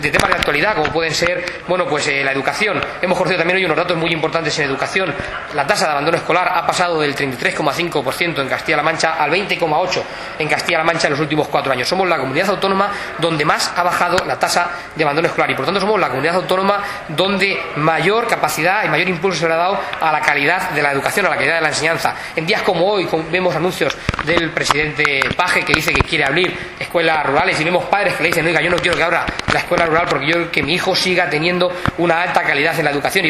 de temas de actualidad, como pueden ser, la educación. Hemos conocido también hoy unos datos muy importantes en educación. La tasa de abandono escolar ha pasado del 33,5% en Castilla-La Mancha al 20,8% en Castilla-La Mancha en los últimos 4 años. Somos la comunidad autónoma donde más ha bajado la tasa de abandono escolar y, por tanto, somos la comunidad autónoma donde mayor capacidad y mayor impulso se le ha dado a la calidad de la educación, a la calidad de la enseñanza. En días como hoy vemos anuncios del presidente Paje que dice que quiere abrir escuelas rurales y vemos padres que le dicen: oiga, yo no quiero que abra la escuela rural porque yo quiero que mi hijo siga teniendo una alta calidad en la educación.